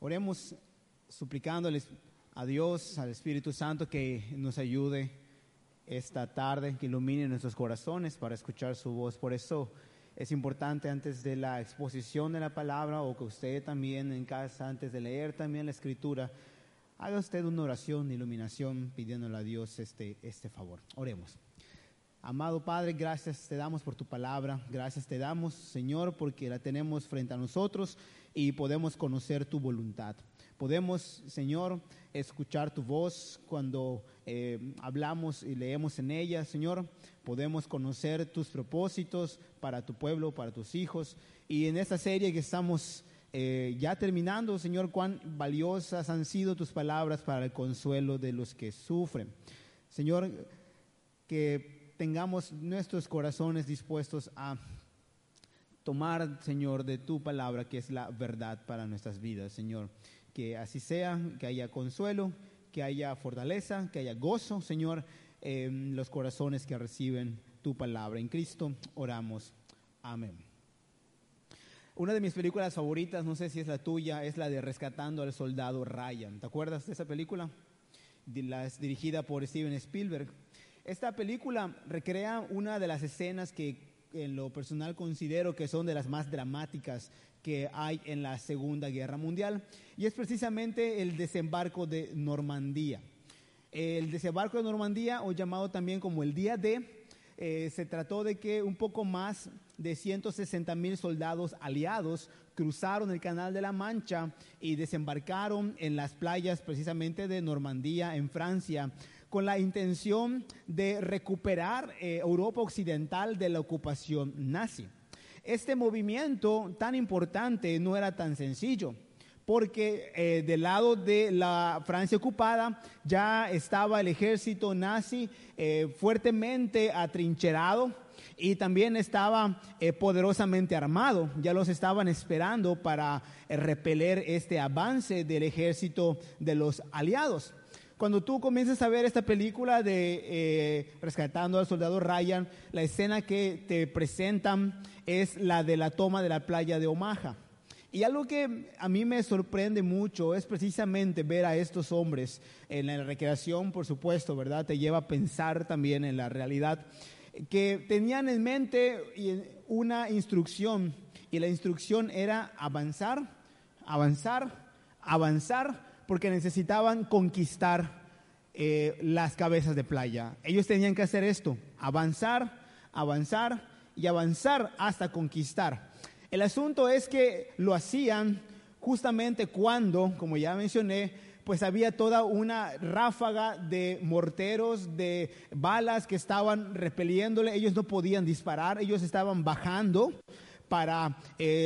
Oremos suplicándoles a Dios, al Espíritu Santo, que nos ayude esta tarde, que ilumine nuestros corazones para escuchar su voz. Por eso es importante, antes de la exposición de la palabra, o que usted también en casa, antes de leer también la Escritura, haga usted una oración de iluminación pidiéndole a Dios este favor. Oremos. Amado Padre, gracias te damos por tu palabra. Gracias te damos, Señor, porque la tenemos frente a nosotros y podemos conocer tu voluntad. Podemos, Señor, escuchar tu voz cuando hablamos y leemos en ella, Señor. Podemos conocer tus propósitos para tu pueblo, para tus hijos. Y en esta serie que estamos ya terminando, Señor, cuán valiosas han sido tus palabras para el consuelo de los que sufren. Señor, que tengamos nuestros corazones dispuestos a tomar, Señor, de tu palabra, que es la verdad para nuestras vidas, Señor. Que así sea, que haya consuelo, que haya fortaleza, que haya gozo, Señor, en los corazones que reciben tu palabra. En Cristo oramos. Amén. Una de mis películas favoritas, no sé si es la tuya, es la de Rescatando al Soldado Ryan. ¿Te acuerdas de esa película? Es dirigida por Steven Spielberg. Esta película recrea una de las escenas que en lo personal considero que son de las más dramáticas que hay en la Segunda Guerra Mundial, y es precisamente el desembarco de Normandía. El desembarco de Normandía, o llamado también como el Día D, se trató de que un poco más de 160,000 soldados aliados cruzaron el Canal de la Mancha y desembarcaron en las playas precisamente de Normandía, en Francia, con la intención de recuperar Europa Occidental de la ocupación nazi. Este movimiento tan importante no era tan sencillo, porque del lado de la Francia ocupada ya estaba el ejército nazi fuertemente atrincherado y también estaba poderosamente armado. Ya los estaban esperando para repeler este avance del ejército de los aliados. Cuando tú comienzas a ver esta película de Rescatando al Soldado Ryan, la escena que te presentan es la de la toma de la playa de Omaha. Y algo que a mí me sorprende mucho es precisamente ver a estos hombres en la recreación, por supuesto, ¿verdad? Te lleva a pensar también en la realidad, que tenían en mente una instrucción, y la instrucción era avanzar, avanzar, avanzar, porque necesitaban conquistar las cabezas de playa. Ellos tenían que hacer esto: avanzar, avanzar y avanzar hasta conquistar. El asunto es que lo hacían justamente cuando, como ya mencioné, pues había toda una ráfaga de morteros, de balas que estaban repeliéndole. Ellos no podían disparar, ellos estaban bajando para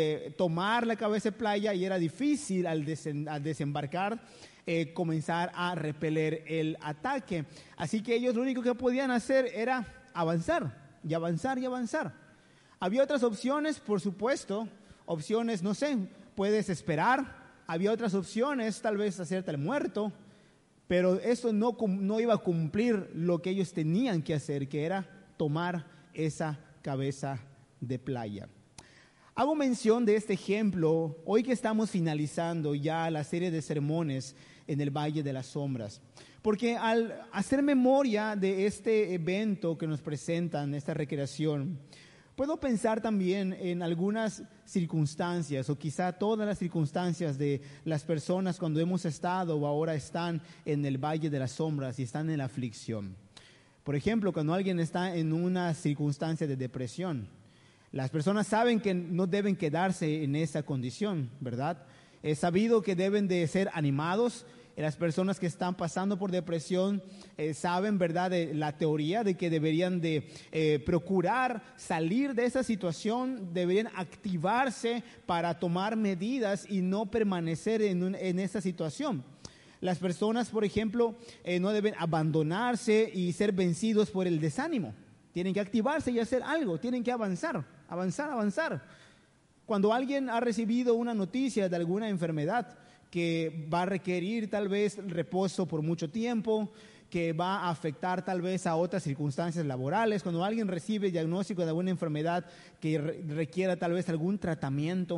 tomar la cabeza de playa, y era difícil al desembarcar comenzar a repeler el ataque. Así que ellos lo único que podían hacer era avanzar y avanzar y avanzar. Había otras opciones, por supuesto, opciones, no sé, puedes esperar. Había otras opciones, tal vez hacerte el muerto, pero eso no iba a cumplir lo que ellos tenían que hacer, que era tomar esa cabeza de playa. Hago mención de este ejemplo hoy que estamos finalizando ya la serie de sermones en el Valle de las Sombras, porque al hacer memoria de este evento que nos presentan, esta recreación, puedo pensar también en algunas circunstancias, o quizá todas las circunstancias de las personas cuando hemos estado o ahora están en el Valle de las Sombras y están en la aflicción. Por ejemplo, cuando alguien está en una circunstancia de depresión, las personas saben que no deben quedarse en esa condición, ¿verdad? Es sabido que deben de ser animados. Las personas que están pasando por depresión saben, ¿verdad?, de la teoría de que deberían de procurar salir de esa situación, deberían activarse para tomar medidas y no permanecer en esa situación. Las personas, por ejemplo, no deben abandonarse y ser vencidos por el desánimo. Tienen que activarse y hacer algo, tienen que avanzar, avanzar, avanzar. Cuando alguien ha recibido una noticia de alguna enfermedad que va a requerir tal vez reposo por mucho tiempo, que va a afectar tal vez a otras circunstancias laborales, cuando alguien recibe el diagnóstico de alguna enfermedad que requiera tal vez algún tratamiento,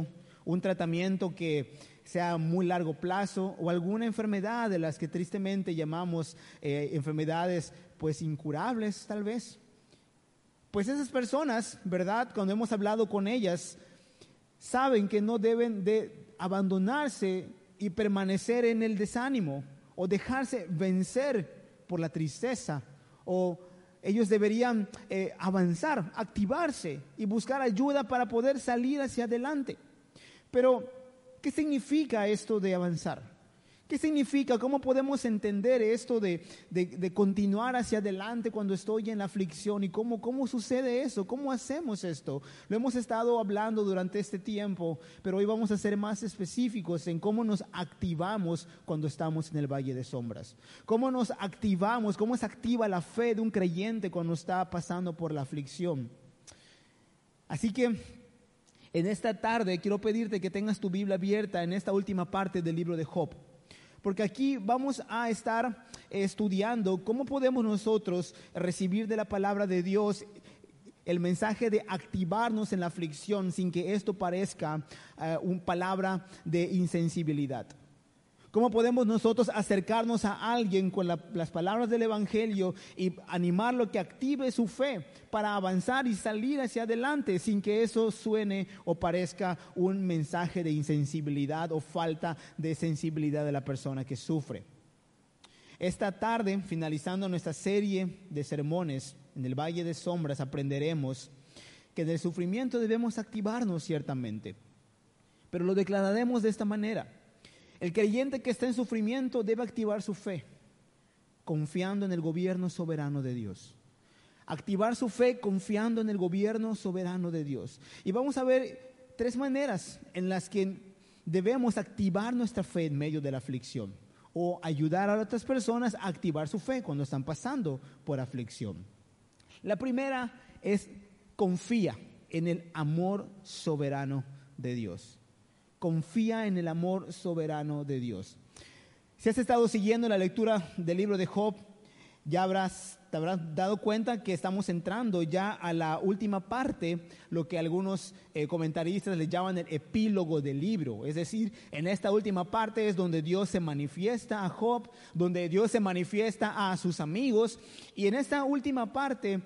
un tratamiento que sea a muy largo plazo o alguna enfermedad de las que tristemente llamamos enfermedades pues incurables tal vez. Pues esas personas, ¿verdad? Cuando hemos hablado con ellas, saben que no deben de abandonarse y permanecer en el desánimo o dejarse vencer por la tristeza, o ellos deberían avanzar, activarse y buscar ayuda para poder salir hacia adelante. Pero, ¿qué significa esto de avanzar? ¿Qué significa? ¿Cómo podemos entender esto de continuar hacia adelante cuando estoy en la aflicción? ¿Y cómo sucede eso? ¿Cómo hacemos esto? Lo hemos estado hablando durante este tiempo, pero hoy vamos a ser más específicos en cómo nos activamos cuando estamos en el valle de sombras. ¿Cómo nos activamos? ¿Cómo se activa la fe de un creyente cuando está pasando por la aflicción? Así que en esta tarde quiero pedirte que tengas tu Biblia abierta en esta última parte del libro de Job. Porque aquí vamos a estar estudiando cómo podemos nosotros recibir de la palabra de Dios el mensaje de activarnos en la aflicción sin que esto parezca una palabra de insensibilidad. ¿Cómo podemos nosotros acercarnos a alguien con las palabras del Evangelio y animarlo a que active su fe para avanzar y salir hacia adelante sin que eso suene o parezca un mensaje de insensibilidad o falta de sensibilidad de la persona que sufre? Esta tarde, finalizando nuestra serie de sermones en el Valle de Sombras, aprenderemos que del sufrimiento debemos activarnos ciertamente, pero lo declararemos de esta manera. El creyente que está en sufrimiento debe activar su fe, confiando en el gobierno soberano de Dios. Activar su fe confiando en el gobierno soberano de Dios. Y vamos a ver 3 maneras en las que debemos activar nuestra fe en medio de la aflicción, o ayudar a otras personas a activar su fe cuando están pasando por aflicción. La primera es: confía en el amor soberano de Dios. Confía en el amor soberano de Dios. Si has estado siguiendo la lectura del libro de Job, ya te habrás dado cuenta que estamos entrando ya a la última parte, lo que algunos comentaristas le llaman el epílogo del libro. Es decir, en esta última parte es donde Dios se manifiesta a Job, donde Dios se manifiesta a sus amigos, y en esta última parte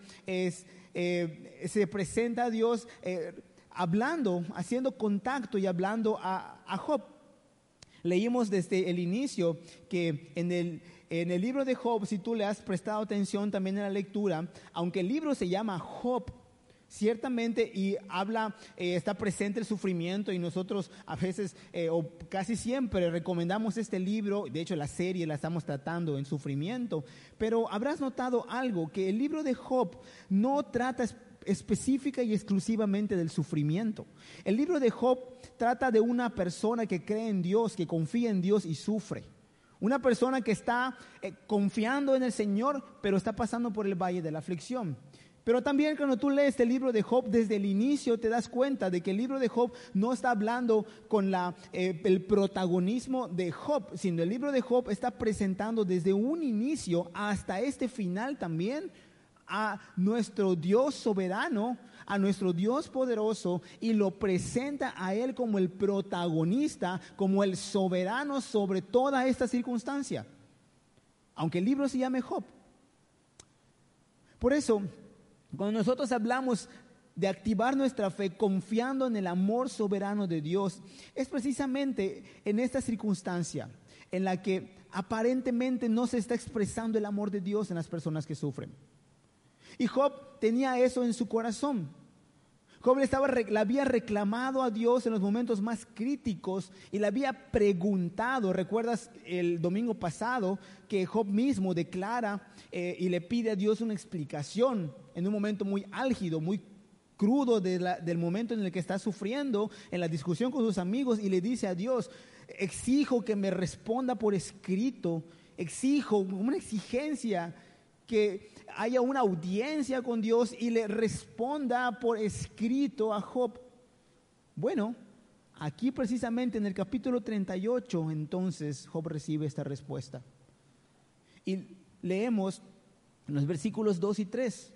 se presenta a Dios hablando, haciendo contacto y hablando a Job. Leímos desde el inicio que en el libro de Job, si tú le has prestado atención también en la lectura, aunque el libro se llama Job, ciertamente, y está presente el sufrimiento, y nosotros a veces o casi siempre recomendamos este libro. De hecho, la serie la estamos tratando en sufrimiento, pero habrás notado algo, que el libro de Job no trata específica y exclusivamente del sufrimiento. El libro de Job trata de una persona que cree en Dios, que confía en Dios y sufre. Una persona que está confiando en el Señor, pero está pasando por el valle de la aflicción. Pero también cuando tú lees el libro de Job desde el inicio, te das cuenta de que el libro de Job no está hablando con el protagonismo de Job, sino el libro de Job está presentando desde un inicio hasta este final también a nuestro Dios soberano, a nuestro Dios poderoso, y lo presenta a Él como el protagonista, como el soberano sobre toda esta circunstancia, aunque el libro se llame Job. Por eso, cuando nosotros hablamos de activar nuestra fe confiando en el amor soberano de Dios, es precisamente en esta circunstancia en la que aparentemente no se está expresando el amor de Dios en las personas que sufren. Y Job tenía eso en su corazón. Job le había reclamado a Dios en los momentos más críticos y le había preguntado. ¿Recuerdas el domingo pasado que Job mismo declara y le pide a Dios una explicación en un momento muy álgido, muy crudo del momento en el que está sufriendo, en la discusión con sus amigos, y le dice a Dios: exijo que me responda por escrito, exijo una exigencia, que haya una audiencia con Dios y le responda por escrito a Job. Bueno, aquí precisamente en el capítulo 38, entonces Job recibe esta respuesta. Y leemos en los versículos 2 y 3.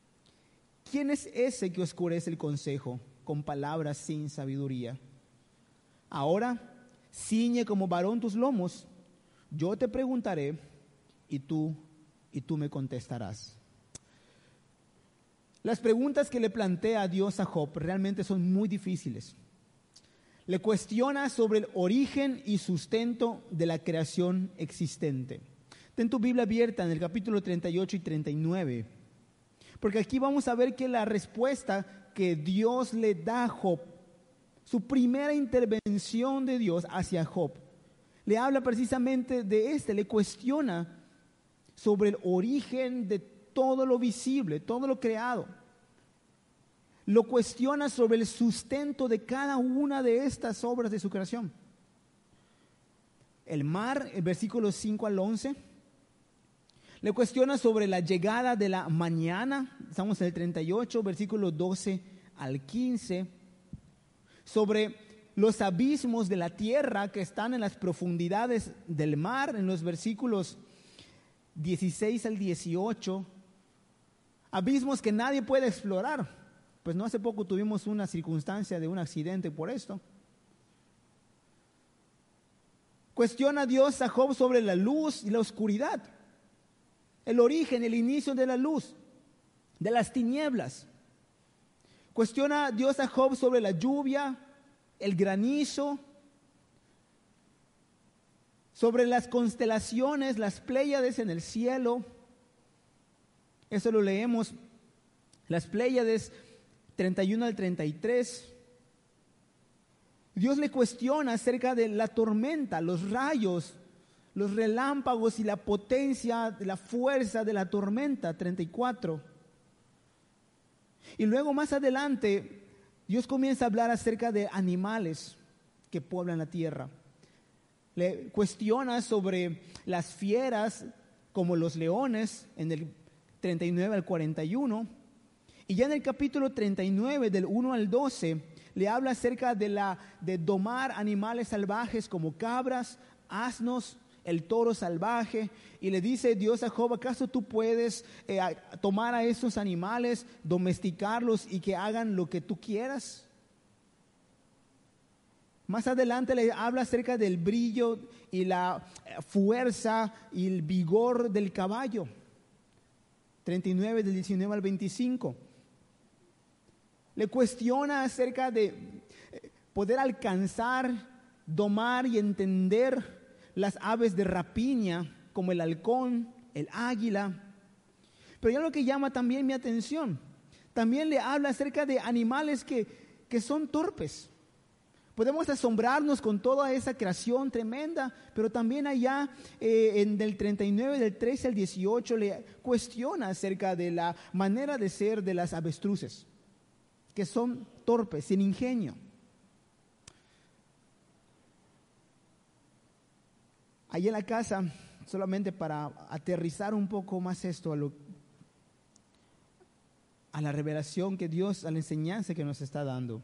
¿Quién es ese que oscurece el consejo con palabras sin sabiduría? Ahora, ciñe como varón tus lomos. Yo te preguntaré y tú me contestarás. Las preguntas que le plantea Dios a Job realmente son muy difíciles. Le cuestiona sobre el origen y sustento de la creación existente. Ten tu Biblia abierta en el capítulo 38 y 39, porque aquí vamos a ver que la respuesta que Dios le da a Job, su primera intervención de Dios hacia Job, le habla precisamente de le cuestiona sobre el origen de todo lo visible, todo lo creado. Lo cuestiona sobre el sustento de cada una de estas obras de su creación. El mar, el versículo 5 al 11. Le cuestiona sobre la llegada de la mañana. Estamos en el 38, versículo 12 al 15. Sobre los abismos de la tierra que están en las profundidades del mar, en los versículos 16 al 18. Abismos que nadie puede explorar. Pues no hace poco tuvimos una circunstancia de un accidente por esto. Cuestiona a Dios a Job sobre la luz y la oscuridad, el origen, el inicio de la luz, de las tinieblas. Cuestiona a Dios a Job sobre la lluvia, el granizo, sobre las constelaciones, las Pléyades en el cielo. Eso lo leemos, las Pléyades 31 al 33. Dios le cuestiona acerca de la tormenta, los rayos, los relámpagos y la potencia, la fuerza de la tormenta, 34. Y luego más adelante, Dios comienza a hablar acerca de animales que pueblan la tierra. Le cuestiona sobre las fieras como los leones en el 39 al 41. Y ya en el capítulo 39, del 1 al 12, le habla acerca de domar animales salvajes como cabras, asnos, el toro salvaje. Y le dice Dios a Job: ¿acaso tú puedes tomar a esos animales, domesticarlos y que hagan lo que tú quieras? Más adelante le habla acerca del brillo y la fuerza y el vigor del caballo. 39, del 19 al 25. Le cuestiona acerca de poder alcanzar, domar y entender las aves de rapiña, como el halcón, el águila. Pero ya lo que llama también mi atención, también le habla acerca de animales que son torpes. Podemos asombrarnos con toda esa creación tremenda, pero también allá en el 39, del 13 al 18, le cuestiona acerca de la manera de ser de las avestruces, que son torpes, sin ingenio. Allí en la casa, solamente para aterrizar un poco más esto a la revelación que Dios, a la enseñanza que nos está dando.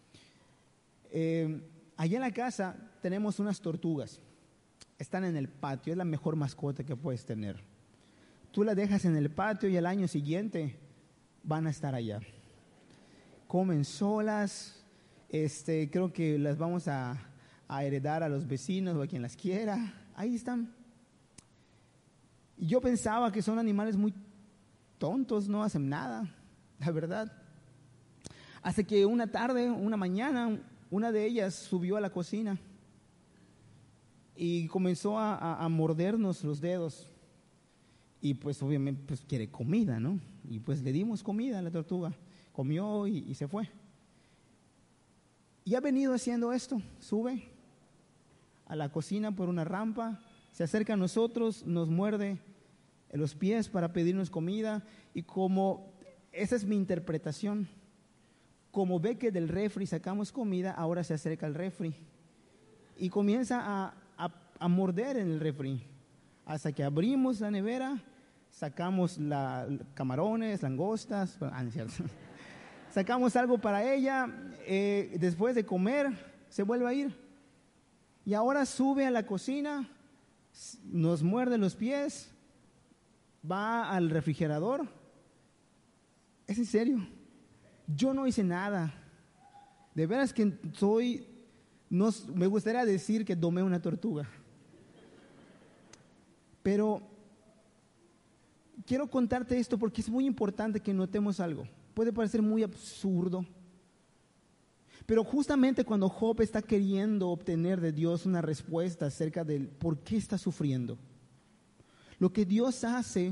Allí en la casa tenemos unas tortugas. Están en el patio, es la mejor mascota que puedes tener. Tú las dejas en el patio y al año siguiente van a estar allá. Comen solas, creo que las vamos a heredar a los vecinos o a quien las quiera. Ahí están. Y yo pensaba que son animales muy tontos, no hacen nada, la verdad. Hasta que una tarde, una mañana, una de ellas subió a la cocina y comenzó a mordernos los dedos. Y pues obviamente pues quiere comida, ¿no? Y pues le dimos comida a la tortuga. Comió y se fue. Y ha venido haciendo esto. Sube a la cocina por una rampa, se acerca a nosotros, nos muerde los pies para pedirnos comida. Y como esa es mi interpretación, como ve que del refri sacamos comida, ahora se acerca al refri y comienza a morder en el refri. Hasta que abrimos la nevera, sacamos camarones, langostas, no es cierto. Sacamos algo para ella, después de comer se vuelve a ir. Y ahora sube a la cocina, nos muerde los pies, va al refrigerador. Es en serio, yo no hice nada. De veras que soy No, me gustaría decir que domé una tortuga. Pero quiero contarte esto porque es muy importante que notemos algo. Puede parecer muy absurdo, pero justamente cuando Job está queriendo obtener de Dios una respuesta acerca del por qué está sufriendo, lo que Dios hace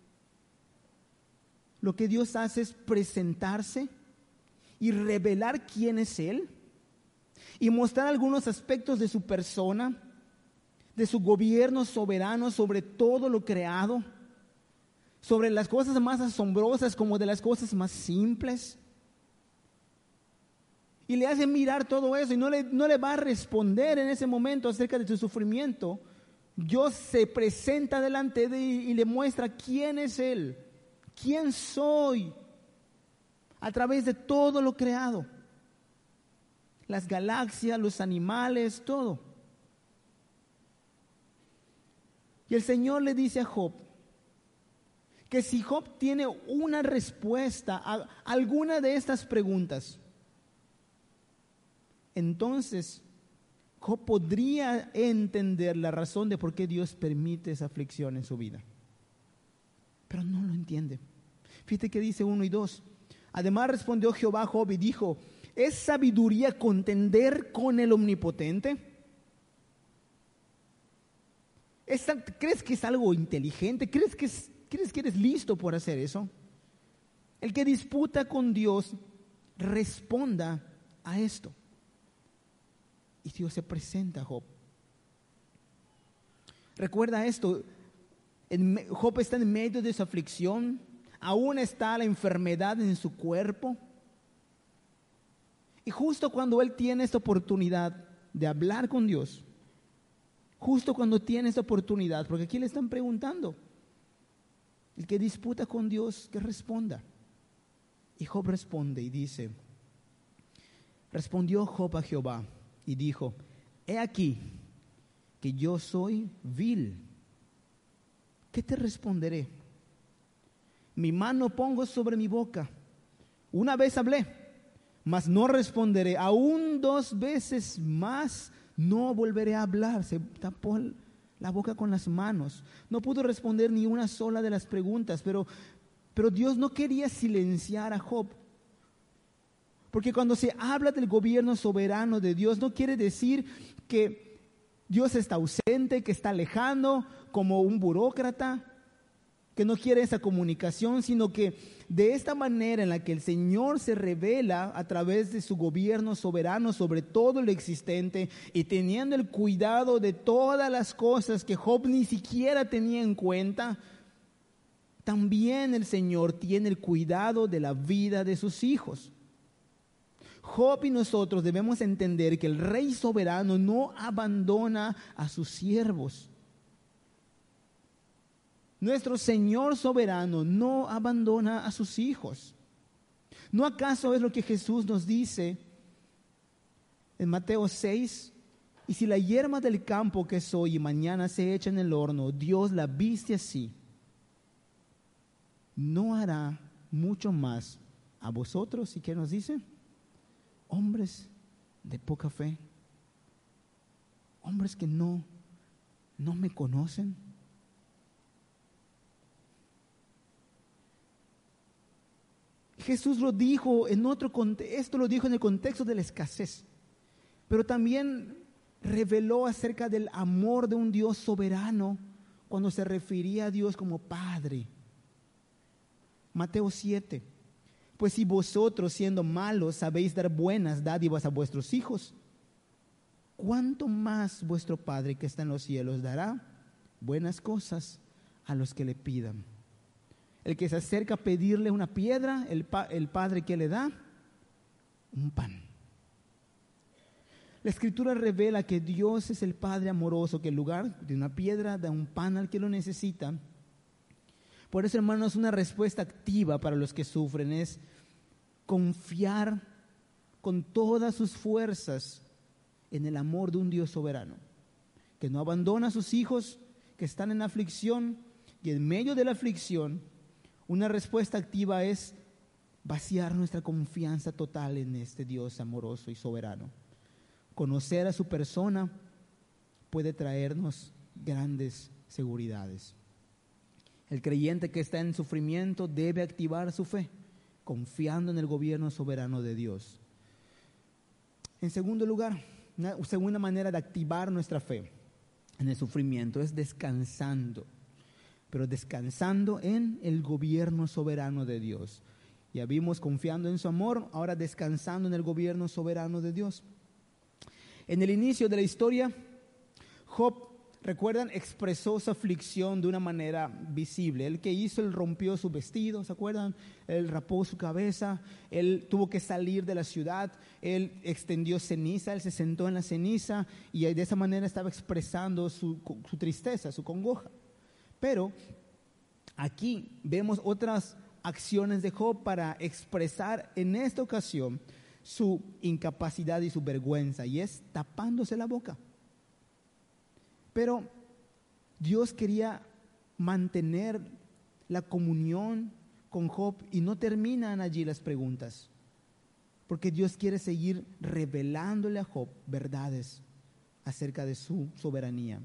es presentarse y revelar quién es Él y mostrar algunos aspectos de su persona, de su gobierno soberano sobre todo lo creado, sobre las cosas más asombrosas como de las cosas más simples. Y le hace mirar todo eso y no le va a responder en ese momento acerca de su sufrimiento. Dios se presenta delante de él y le muestra quién es Él, quién soy, a través de todo lo creado. Las galaxias, los animales, todo. Y el Señor le dice a Job que si Job tiene una respuesta a alguna de estas preguntas, entonces Job podría entender la razón de por qué Dios permite esa aflicción en su vida. Pero no lo entiende. Fíjate que dice 1 y 2. Además respondió Jehová a Job y dijo: ¿es sabiduría contender con el Omnipotente? ¿Crees que es algo inteligente? ¿Crees que eres listo por hacer eso? El que disputa con Dios responda a esto. Y Dios se presenta a Job. Recuerda esto, Job está en medio de su aflicción, aún está la enfermedad en su cuerpo. Y justo cuando él tiene esta oportunidad de hablar con Dios, justo cuando tiene esta oportunidad, porque aquí le están preguntando, el que disputa con Dios, que responda. Y Job responde y dice: respondió Job a Jehová y dijo: he aquí que yo soy vil. ¿Qué te responderé? Mi mano pongo sobre mi boca. Una vez hablé, mas no responderé. Aún 2 veces más no volveré a hablar. Se tapó la boca con las manos. No pudo responder ni una sola de las preguntas, pero Dios no quería silenciar a Job. Porque cuando se habla del gobierno soberano de Dios, no quiere decir que Dios está ausente, que está lejano, como un burócrata, que no quiere esa comunicación, sino que de esta manera en la que el Señor se revela a través de su gobierno soberano sobre todo lo existente y teniendo el cuidado de todas las cosas que Job ni siquiera tenía en cuenta, también el Señor tiene el cuidado de la vida de sus hijos. Job y nosotros debemos entender que el Rey soberano no abandona a sus siervos. Nuestro Señor soberano no abandona a sus hijos. ¿No acaso es lo que Jesús nos dice en Mateo 6? Y si la hierba del campo que es hoy y mañana se echa en el horno, Dios la viste así, ¿no hará mucho más a vosotros? ¿Y qué nos dice? Hombres de poca fe, hombres que no me conocen. Jesús lo dijo en otro contexto, esto lo dijo en el contexto de la escasez, pero también reveló acerca del amor de un Dios soberano cuando se refería a Dios como Padre. Mateo 7. Pues si vosotros, siendo malos, sabéis dar buenas dádivas a vuestros hijos, ¿cuánto más vuestro Padre que está en los cielos dará buenas cosas a los que le pidan? El que se acerca a pedirle una piedra, el Padre que le da un pan. La Escritura revela que Dios es el Padre amoroso, que en lugar de una piedra da un pan al que lo necesita. Por eso, hermanos, una respuesta activa para los que sufren es confiar con todas sus fuerzas en el amor de un Dios soberano, que no abandona a sus hijos que están en aflicción, y en medio de la aflicción, una respuesta activa es vaciar nuestra confianza total en este Dios amoroso y soberano. Conocer a su persona puede traernos grandes seguridades. El creyente que está en sufrimiento debe activar su fe, confiando en el gobierno soberano de Dios. En segundo lugar, una segunda manera de activar nuestra fe en el sufrimiento es descansando, pero descansando en el gobierno soberano de Dios. Ya vimos confiando en su amor, ahora descansando en el gobierno soberano de Dios. En el inicio de la historia, Job, recuerdan, expresó su aflicción de una manera visible. Él que hizo, él rompió su vestido, ¿se acuerdan? Él rapó su cabeza, él tuvo que salir de la ciudad, él extendió ceniza, él se sentó en la ceniza y de esa manera estaba expresando su tristeza, su congoja. Pero aquí vemos otras acciones de Job para expresar en esta ocasión su incapacidad y su vergüenza, y es tapándose la boca. Pero Dios quería mantener la comunión con Job y no terminan allí las preguntas, porque Dios quiere seguir revelándole a Job verdades acerca de su soberanía.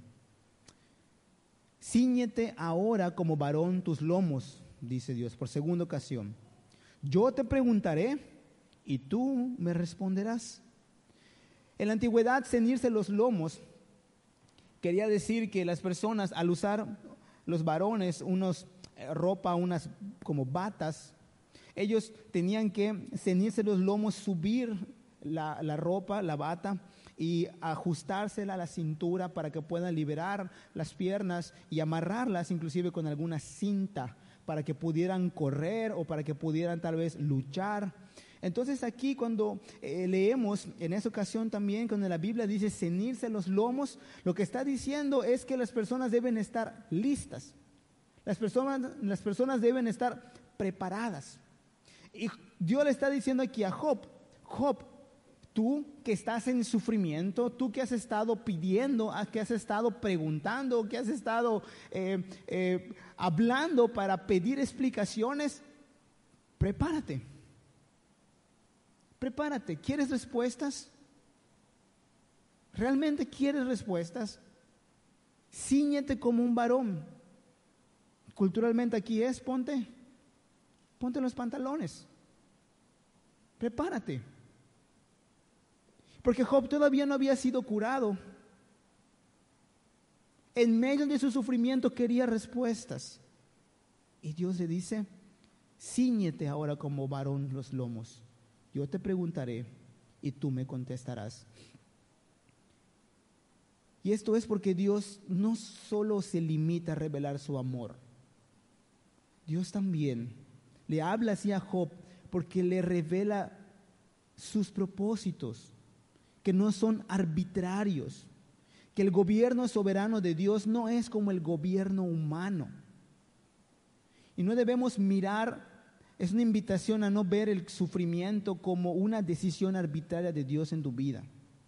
Cíñete ahora como varón tus lomos, dice Dios por segunda ocasión. Yo te preguntaré y tú me responderás. En la antigüedad, ceñirse los lomos quería decir que las personas, al usar los varones ropa, unas como batas, ellos tenían que ceñirse los lomos, subir la ropa, la bata, y ajustársela a la cintura para que puedan liberar las piernas y amarrarlas inclusive con alguna cinta para que pudieran correr o para que pudieran tal vez luchar. Entonces aquí cuando leemos en esa ocasión también cuando la Biblia dice ceñirse los lomos, lo que está diciendo es que las personas deben estar listas. Las personas deben estar preparadas. Y Dios le está diciendo aquí a Job, tú que estás en sufrimiento, tú que has estado pidiendo, que has estado preguntando, que has estado hablando para pedir explicaciones, prepárate. Prepárate. ¿Quieres respuestas? ¿Realmente quieres respuestas? Cíñete como un varón. Culturalmente aquí es, ponte los pantalones. Prepárate. Porque Job todavía no había sido curado. En medio de su sufrimiento quería respuestas. Y Dios le dice, cíñete ahora como varón los lomos. Yo te preguntaré y tú me contestarás. Y esto es porque Dios no solo se limita a revelar su amor. Dios también le habla así a Job porque le revela sus propósitos, que no son arbitrarios, que el gobierno soberano de Dios no es como el gobierno humano. Y no debemos mirar, es una invitación a no ver el sufrimiento como una decisión arbitraria de Dios en tu vida.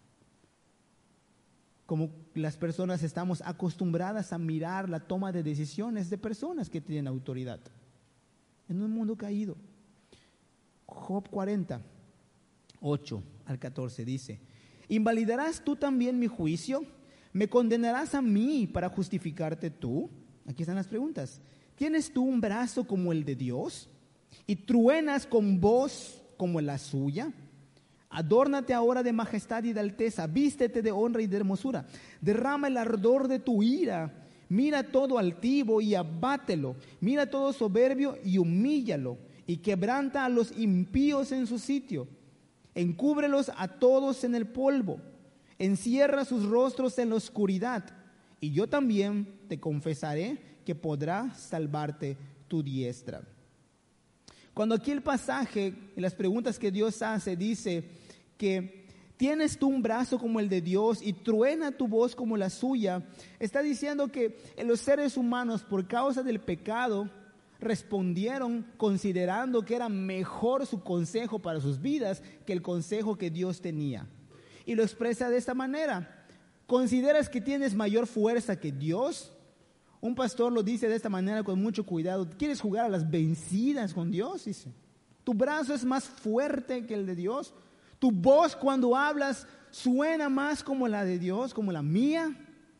Como las personas estamos acostumbradas a mirar la toma de decisiones de personas que tienen autoridad en un mundo caído. Job 40, 8 al 14 dice, ¿invalidarás tú también mi juicio? ¿Me condenarás a mí para justificarte tú? Aquí están las preguntas. ¿Tienes tú un brazo como el de Dios? ¿Y truenas con voz como la suya? Adórnate ahora de majestad y de alteza, vístete de honra y de hermosura. Derrama el ardor de tu ira. Mira todo altivo y abátelo. Mira todo soberbio y humíllalo. Y quebranta a los impíos en su sitio. Encúbrelos a todos en el polvo. Encierra sus rostros en la oscuridad. Y yo también te confesaré que podrá salvarte tu diestra. Cuando aquí el pasaje y las preguntas que Dios hace dice que tienes tú un brazo como el de Dios y truena tu voz como la suya, está diciendo que los seres humanos por causa del pecado respondieron considerando que era mejor su consejo para sus vidas que el consejo que Dios tenía. Y lo expresa de esta manera: ¿consideras que tienes mayor fuerza que Dios? Un pastor lo dice de esta manera con mucho cuidado. ¿Quieres jugar a las vencidas con Dios? Dice, ¿tu brazo es más fuerte que el de Dios? Tu voz cuando hablas suena más como la de Dios, como la mía.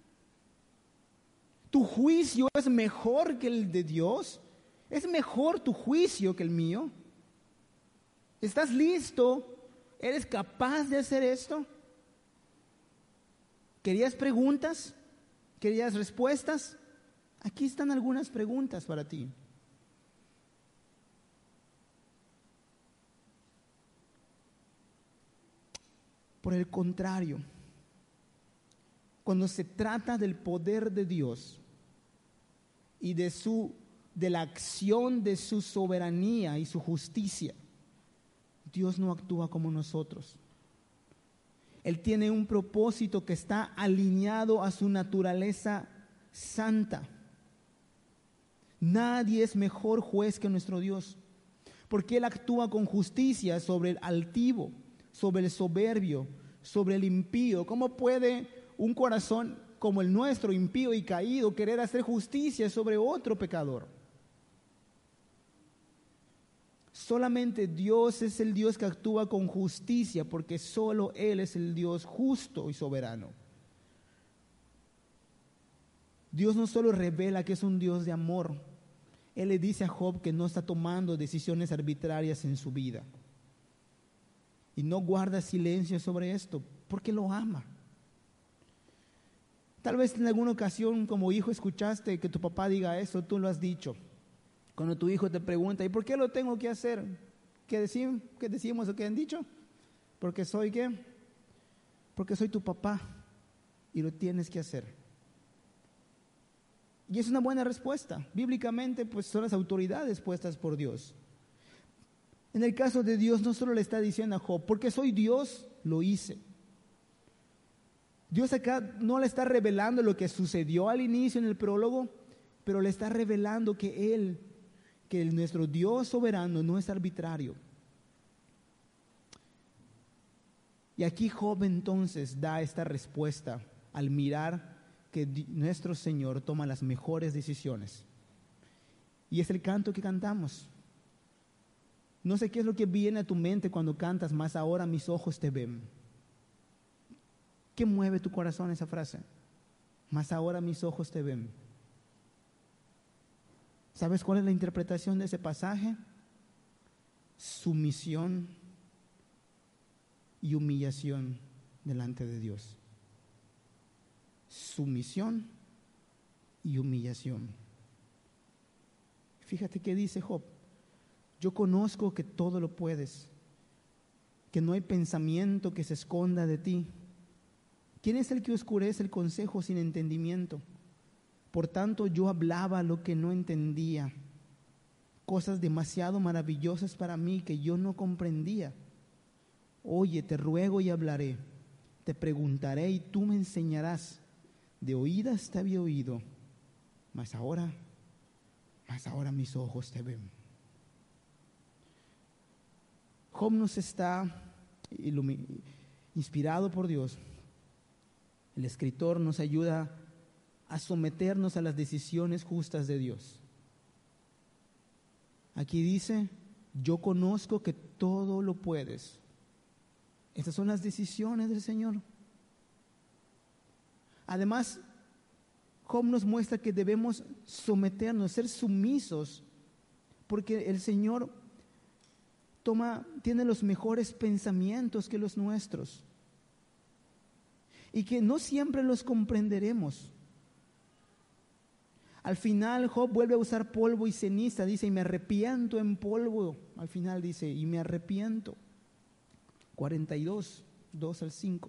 Tu juicio es mejor que el de Dios. Es mejor tu juicio que el mío. ¿Estás listo? ¿Eres capaz de hacer esto? ¿Querías preguntas? ¿Querías respuestas? Aquí están algunas preguntas para ti. Por el contrario, cuando se trata del poder de Dios y de la acción de su soberanía y su justicia, Dios no actúa como nosotros. Él tiene un propósito que está alineado a su naturaleza santa. Nadie es mejor juez que nuestro Dios, porque Él actúa con justicia sobre el altivo, sobre el soberbio, sobre el impío. ¿Cómo puede un corazón como el nuestro, impío y caído, querer hacer justicia sobre otro pecador? Solamente Dios es el Dios que actúa con justicia, porque solo Él es el Dios justo y soberano. Dios no solo revela que es un Dios de amor, Él le dice a Job que no está tomando decisiones arbitrarias en su vida. Y no guarda silencio sobre esto, porque lo ama. Tal vez en alguna ocasión como hijo escuchaste que tu papá diga eso, tú lo has dicho. Cuando tu hijo te pregunta, ¿y por qué lo tengo que hacer? ¿Qué decimos o qué han dicho? Porque soy ¿qué? Porque soy tu papá y lo tienes que hacer. Y es una buena respuesta. Bíblicamente, pues son las autoridades puestas por Dios. En el caso de Dios, no solo le está diciendo a Job, porque soy Dios, lo hice. Dios acá no le está revelando lo que sucedió al inicio en el prólogo, pero le está revelando que nuestro Dios soberano no es arbitrario. Y aquí Job entonces da esta respuesta al mirar que nuestro Señor toma las mejores decisiones. Y es el canto que cantamos. No sé qué es lo que viene a tu mente cuando cantas, mas ahora mis ojos te ven. ¿Qué mueve tu corazón esa frase? Mas ahora mis ojos te ven. ¿Sabes cuál es la interpretación de ese pasaje? Sumisión y humillación delante de Dios. Sumisión y humillación. Fíjate qué dice Job. Yo conozco que todo lo puedes, que no hay pensamiento que se esconda de ti. ¿Quién es el que oscurece el consejo sin entendimiento? Por tanto, yo hablaba lo que no entendía, cosas demasiado maravillosas para mí que yo no comprendía. Oye, te ruego y hablaré, te preguntaré y tú me enseñarás. De oídas te había oído, mas ahora mis ojos te ven. Job nos está inspirado por Dios. El escritor nos ayuda a someternos a las decisiones justas de Dios. Aquí dice, yo conozco que todo lo puedes. Estas son las decisiones del Señor. Además, Job nos muestra que debemos someternos, ser sumisos, porque el Señor tiene los mejores pensamientos que los nuestros, y que no siempre los comprenderemos. Al final Job vuelve a usar polvo y ceniza, dice, y me arrepiento en polvo. Al final dice, y me arrepiento. 42, 2 al 5.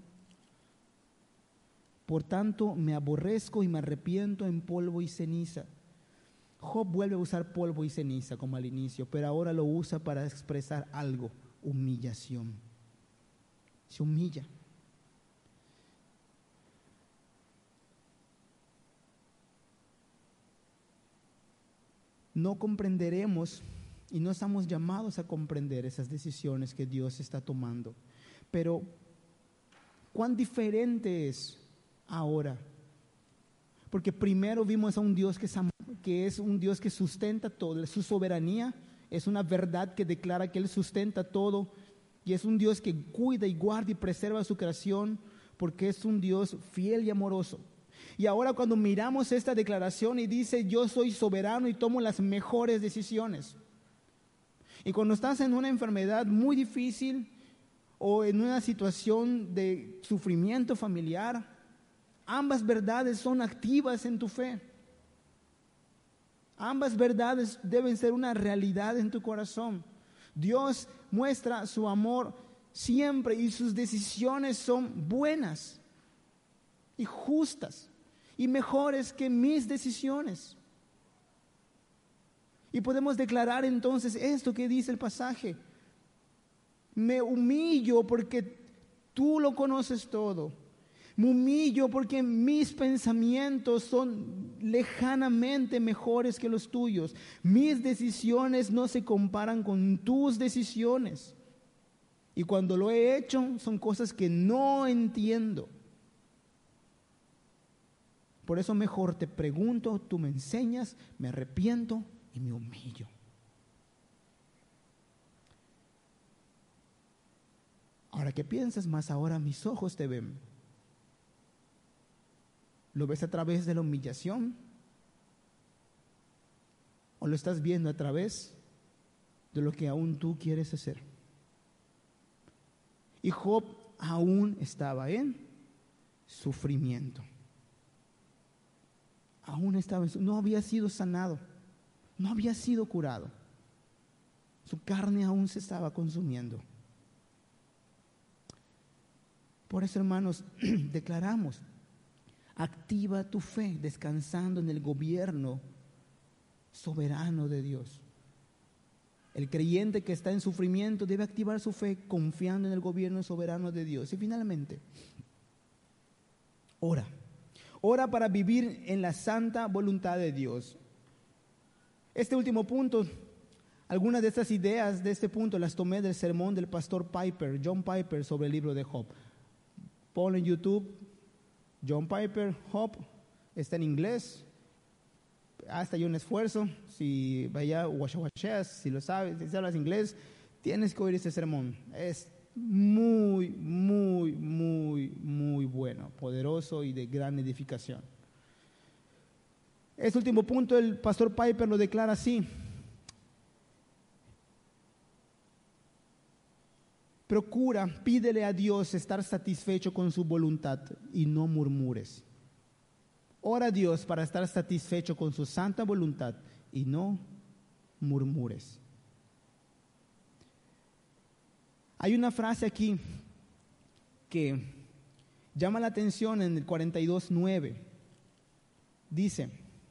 Por tanto, me aborrezco y me arrepiento en polvo y ceniza. Job vuelve a usar polvo y ceniza como al inicio, pero ahora lo usa para expresar algo, humillación. Se humilla. No comprenderemos y no estamos llamados a comprender esas decisiones que Dios está tomando. Pero, ¿cuán diferente es ahora? Porque primero vimos a un Dios que es un Dios que sustenta todo. Su soberanía es una verdad que declara que Él sustenta todo Y es un Dios que cuida y guarda y preserva su creación, porque es un Dios fiel y amoroso. Y ahora cuando miramos esta declaración y dice, yo soy soberano y tomo las mejores decisiones. Y cuando estás en una enfermedad muy difícil o en una situación de sufrimiento familiar, ambas verdades son activas en tu fe. Ambas verdades deben ser una realidad en tu corazón. Dios muestra su amor siempre y sus decisiones son buenas y justas y mejores que mis decisiones. Y podemos declarar entonces esto que dice el pasaje: me humillo porque tú lo conoces todo. Me humillo porque mis pensamientos son lejanamente mejores que los tuyos. Mis decisiones no se comparan con tus decisiones. Y cuando lo he hecho, son cosas que no entiendo. Por eso mejor te pregunto, tú me enseñas, me arrepiento y me humillo. Ahora, ¿qué piensas más? Ahora mis ojos te ven. ¿Lo ves a través de la humillación? ¿O lo estás viendo a través de lo que aún tú quieres hacer? Y Job aún estaba en sufrimiento. Aún estaba no había sido sanado, no había sido curado. Su carne aún se estaba consumiendo. Por eso, hermanos, declaramos: activa tu fe descansando en el gobierno soberano de Dios. El creyente que está en sufrimiento debe activar su fe confiando en el gobierno soberano de Dios. Y finalmente, ora. Ora para vivir en la santa voluntad de Dios. Este último punto, algunas de estas ideas de este punto las tomé del sermón del pastor Piper, John Piper, sobre el libro de Job. Ponlo en YouTube, John Piper, Job, está en inglés. Hasta hay un esfuerzo, si vaya si lo sabes, si hablas inglés, tienes que oír este sermón. Es muy, muy, muy, muy bueno, poderoso y de gran edificación. Este último punto el pastor Piper lo declara así: procura, pídele a Dios estar satisfecho con su voluntad y no murmures. Ora a Dios para estar satisfecho con su santa voluntad y no murmures. Hay una frase aquí que llama la atención en el 42:9. Dice: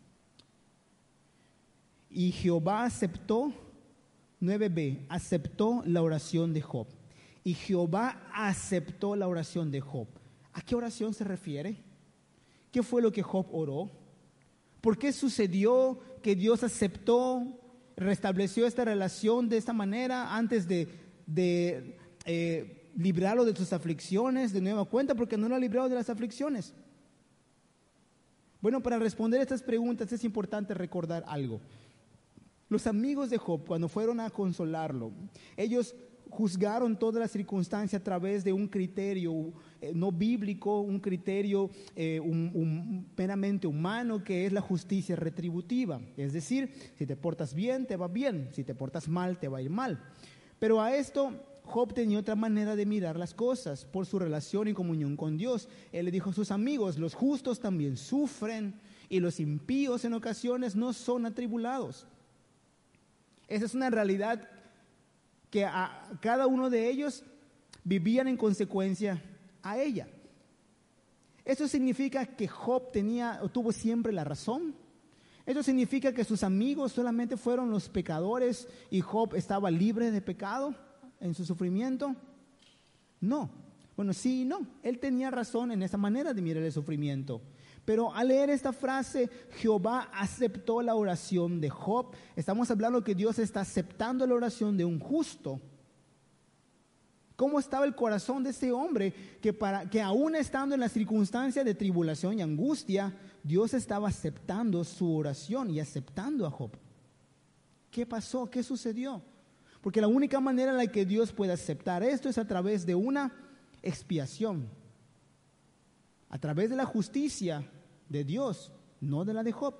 y Jehová aceptó, 9b, aceptó la oración de Job. Y Jehová aceptó la oración de Job. ¿A qué oración se refiere? ¿Qué fue lo que Job oró? ¿Por qué sucedió que Dios aceptó, restableció esta relación de esta manera antes de librarlo de sus aflicciones de nueva cuenta? Porque no lo ha librado de las aflicciones. Bueno, para responder estas preguntas es importante recordar algo. Los amigos de Job, cuando fueron a consolarlo, ellos juzgaron toda la circunstancia a través de un criterio no bíblico, un criterio meramente humano, que es la justicia retributiva. Es decir, si te portas bien, te va bien; si te portas mal, te va a ir mal. Pero a esto Job tenía otra manera de mirar las cosas por su relación y comunión con Dios. Él le dijo a sus amigos: los justos también sufren y los impíos en ocasiones no son atribulados. Esa es una realidad que a cada uno de ellos vivían en consecuencia a ella. ¿Eso significa que Job tuvo siempre la razón? ¿Eso significa que sus amigos solamente fueron los pecadores y Job estaba libre de pecado en su sufrimiento? No. Bueno, sí y no. Él tenía razón en esa manera de mirar el sufrimiento. Pero al leer esta frase, Jehová aceptó la oración de Job, estamos hablando que Dios está aceptando la oración de un justo. ¿Cómo estaba el corazón de ese hombre que aún estando en la circunstancia de tribulación y angustia, Dios estaba aceptando su oración y aceptando a Job? ¿Qué pasó? ¿Qué sucedió? Porque la única manera en la que Dios puede aceptar esto es a través de una expiación, a través de la justicia de Dios, no de la de Job.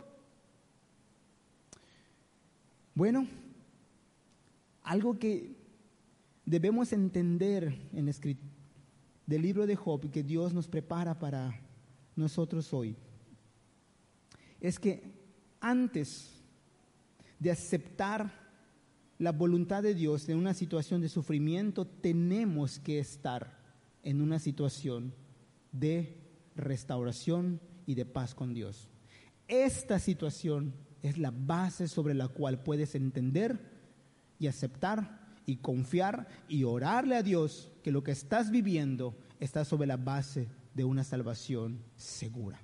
Bueno, algo que debemos entender en el del libro de Job y que Dios nos prepara para nosotros hoy, es que antes de aceptar la voluntad de Dios en una situación de sufrimiento, tenemos que estar en una situación de restauración y de paz con Dios. Esta situación es la base sobre la cual puedes entender y aceptar y confiar y orarle a Dios que lo que estás viviendo está sobre la base de una salvación segura.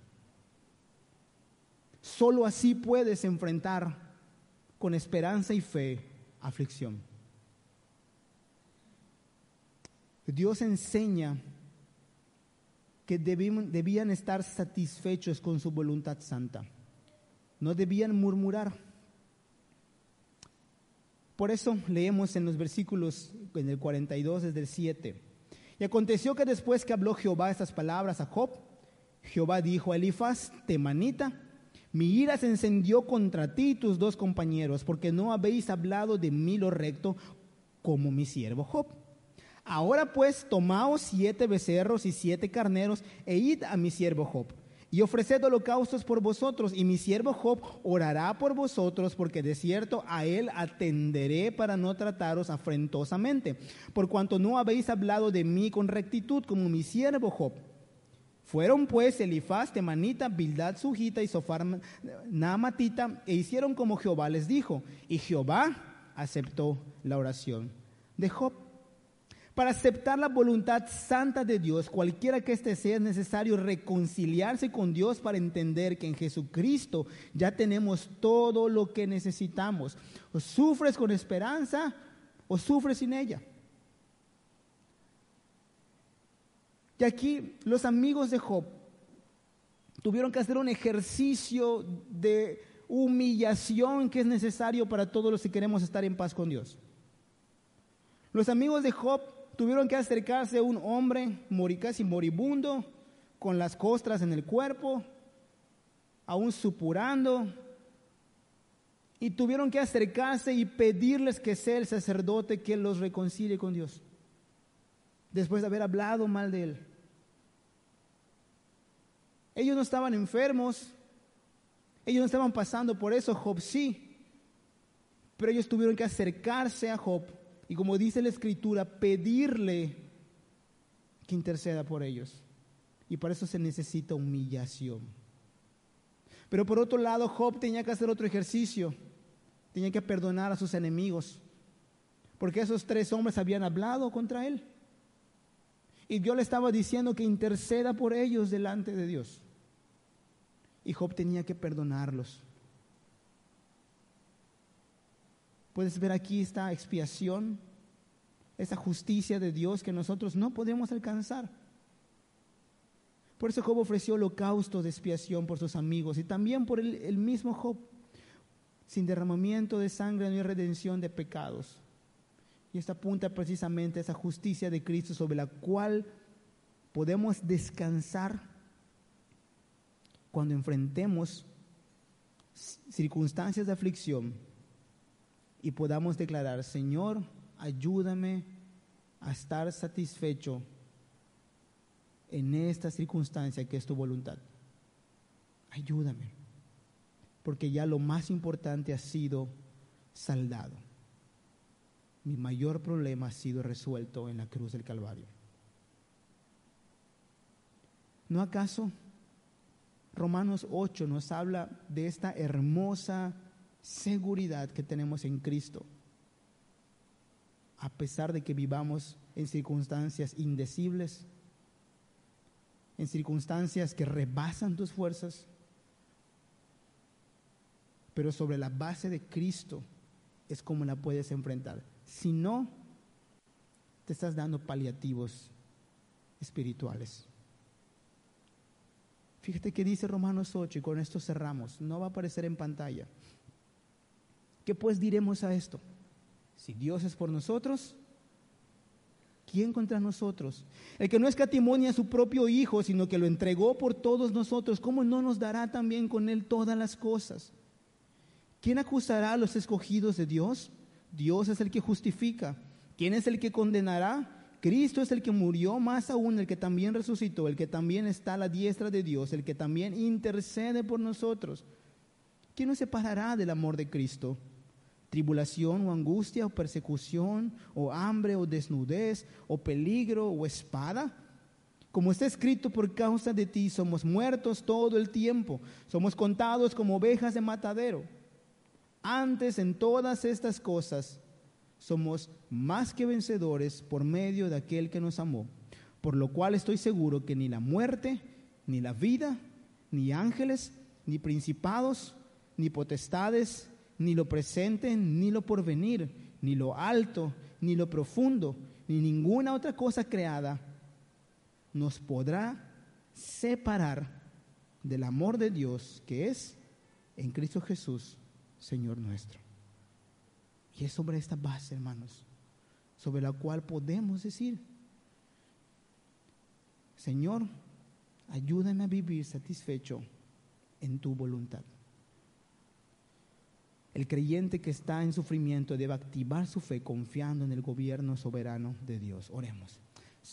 Solo así puedes enfrentar con esperanza y fe aflicción. Dios enseña que debían estar satisfechos con su voluntad santa. No debían murmurar. Por eso leemos en los versículos, en el 42 desde el 7. Y aconteció que después que habló Jehová estas palabras a Job, Jehová dijo a Elifaz temanita: mi ira se encendió contra ti y tus dos compañeros, porque no habéis hablado de mí lo recto como mi siervo Job. Ahora pues, tomaos 7 becerros y 7 carneros, e id a mi siervo Job, y ofreced holocaustos por vosotros, y mi siervo Job orará por vosotros, porque de cierto a él atenderé para no trataros afrentosamente, por cuanto no habéis hablado de mí con rectitud como mi siervo Job. Fueron pues Elifaz temanita, Bildad sujita y Sofar naamatita, e hicieron como Jehová les dijo, y Jehová aceptó la oración de Job. Para aceptar la voluntad santa de Dios, cualquiera que éste sea, es necesario reconciliarse con Dios para entender que en Jesucristo ya tenemos todo lo que necesitamos. O sufres con esperanza o sufres sin ella. Y aquí los amigos de Job tuvieron que hacer un ejercicio de humillación que es necesario para todos los que queremos estar en paz con Dios. Los amigos de Job tuvieron que acercarse a un hombre casi moribundo, con las costras en el cuerpo, aún supurando, y tuvieron que acercarse y pedirles que sea el sacerdote que los reconcilie con Dios, después de haber hablado mal de él. Ellos no estaban enfermos, ellos no estaban pasando por eso, Job sí, pero ellos tuvieron que acercarse a Job y, como dice la Escritura, pedirle que interceda por ellos. Y para eso se necesita humillación. Pero por otro lado, Job tenía que hacer otro ejercicio. Tenía que perdonar a sus enemigos, porque esos 3 hombres habían hablado contra él. Y Dios le estaba diciendo que interceda por ellos delante de Dios. Y Job tenía que perdonarlos. Puedes ver aquí esta expiación, esta justicia de Dios que nosotros no podemos alcanzar. Por eso Job ofreció holocausto de expiación por sus amigos y también por el mismo Job. Sin derramamiento de sangre no hay redención de pecados. Y esto apunta precisamente a esa justicia de Cristo sobre la cual podemos descansar cuando enfrentemos circunstancias de aflicción y podamos declarar: Señor, ayúdame a estar satisfecho en esta circunstancia que es tu voluntad. Ayúdame, porque ya lo más importante ha sido saldado. Mi mayor problema ha sido resuelto en la cruz del Calvario. ¿No acaso Romanos 8 nos habla de esta hermosa seguridad que tenemos en Cristo? A pesar de que vivamos en circunstancias indecibles, en circunstancias que rebasan tus fuerzas, pero sobre la base de Cristo es como la puedes enfrentar. Si no, te estás dando paliativos espirituales. Fíjate que dice Romanos 8, y con esto cerramos. No va a aparecer en pantalla. ¿Qué pues diremos a esto? Si Dios es por nosotros, ¿quién contra nosotros? El que no escatimó ni a su propio Hijo, sino que lo entregó por todos nosotros, ¿cómo no nos dará también con Él todas las cosas? ¿Quién acusará a los escogidos de Dios? Dios es el que justifica. ¿Quién es el que condenará? Cristo es el que murió, más aún el que también resucitó, el que también está a la diestra de Dios, el que también intercede por nosotros. ¿Quién nos separará del amor de Cristo? ¿Tribulación o angustia o persecución o hambre o desnudez o peligro o espada? Como está escrito, por causa de ti somos muertos todo el tiempo, somos contados como ovejas de matadero. Antes, en todas estas cosas somos más que vencedores por medio de aquel que nos amó, por lo cual estoy seguro que ni la muerte, ni la vida, ni ángeles, ni principados, ni potestades, ni lo presente, ni lo porvenir, ni lo alto, ni lo profundo, ni ninguna otra cosa creada nos podrá separar del amor de Dios que es en Cristo Jesús, Señor nuestro. Y es sobre esta base, hermanos, sobre la cual podemos decir: Señor, ayúdame a vivir satisfecho en tu voluntad. El creyente que está en sufrimiento debe activar su fe confiando en el gobierno soberano de Dios. Oremos.